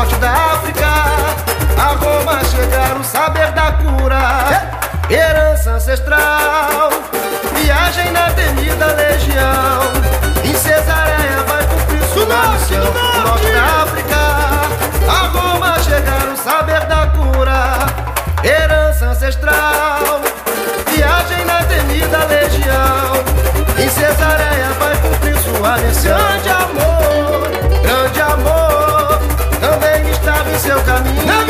norte da África, a Roma chegar o saber da cura, herança ancestral, viagem na temida legião, em Cesareia vai cumprir sua missão. Do norte da África, a Roma chegar o saber da cura, herança ancestral, viagem na temida legião, em Cesareia vai cumprir sua missão. Grande amor, também estava em seu caminho. Na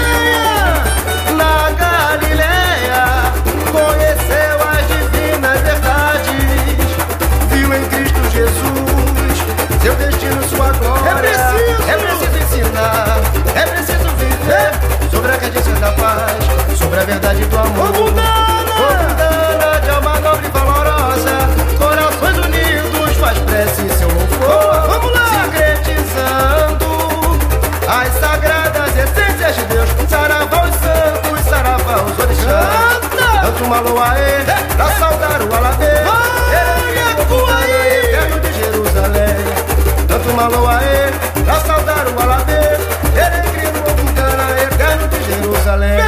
Galileia, conheceu as divinas verdades, viu em Cristo Jesus seu destino, sua glória. É preciso ensinar, é preciso viver sobre a cadência da paz, sobre a verdade do amor. Mundana de alma nobre e valorosa, corações unidos, faz prece em seu louvor. Sincretizando as sagradas essências de Deus, saravá os santos, saravá os orixás. Tanto uma loaê pra saudar o Alabê, eterno de Jerusalém. Tanto uma loaê pra saudar o Alabê, peregrino Ogundana, eterno de Jerusalém.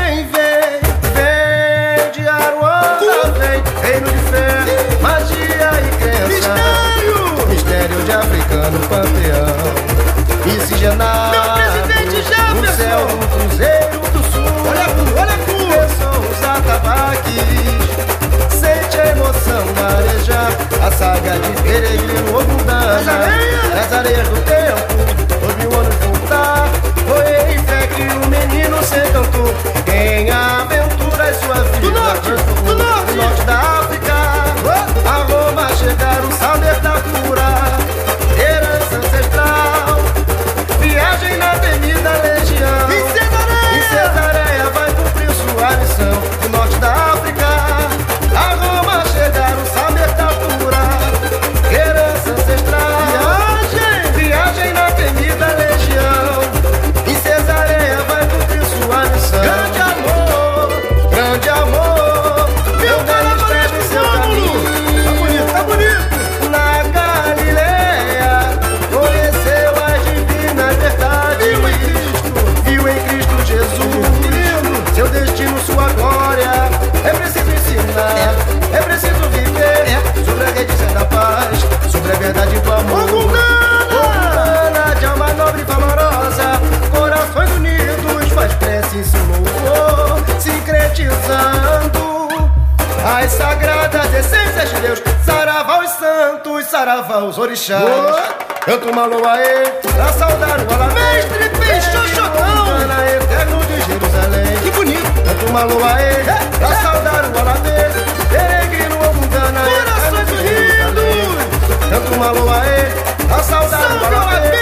Vem de Aruanda, vem, reino de fé, magia e crença, mistério de africano panteão, miscigenário, no céu do cruzeiro do sul. Olha são os atabaques, sente a emoção marejar, a saga de peregrino Ogundana, nas areias do tempo, ouve o ano juntar, foi em fé que o menino se encantou, em aventura sua vida. Do norte da África, a Roma chegar o saber da cura, herança ancestral, viagem na temida legião, em Cesareia vai cumprir sua missão. Do norte da África, a Roma chegar o saber da cura, herança ancestral, viagem na temida legião, em Cesareia vai cumprir sua missão. Grande amor, meu Deus escreve seu caminho. Tá bonito. Na Galileia, conheceu as divinas verdades, viu em Cristo Jesus seu destino, sua glória. É preciso ensinar, é preciso viver sobre a redícia da paz, sobre a verdade do amor. Ogundana de alma nobre e valorosa, corações unidos, faz prece em seu louvor, sincretizando as sagradas essências de Deus, saravá os santos, saravá os orixás. Canto uma loaê pra saudar o Alabê, mestre Peixoxotão, eterno de Jerusalém. Que bonito. Canto uma loaê pra saudar o Alabê, peregrino Ogundana, corações unidos. Canto uma loaê pra saudar o Alabê,